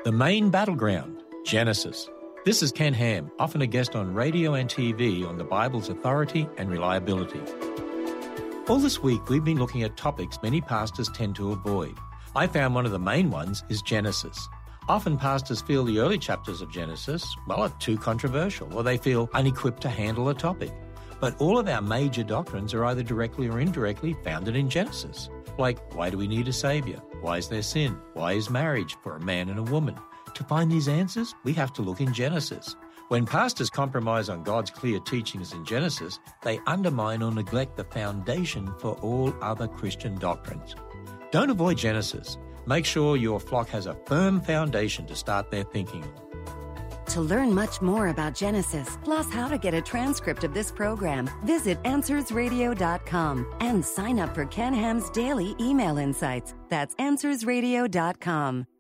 The main battleground, Genesis. This is Ken Ham, often a guest on radio and TV on the Bible's authority and reliability. All this week, we've been looking at topics many pastors tend to avoid. I found one of the main ones is Genesis. Often pastors feel the early chapters of Genesis, are too controversial, or they feel unequipped to handle a topic. But all of our major doctrines are either directly or indirectly founded in Genesis. Like, why do we need a saviour? Why is there sin? Why is marriage for a man and a woman? To find these answers, we have to look in Genesis. When pastors compromise on God's clear teachings in Genesis, they undermine or neglect the foundation for all other Christian doctrines. Don't avoid Genesis. Make sure your flock has a firm foundation to start their thinking on. To learn much more about Genesis, plus how to get a transcript of this program, visit AnswersRadio.com and sign up for Ken Ham's daily email insights. That's AnswersRadio.com.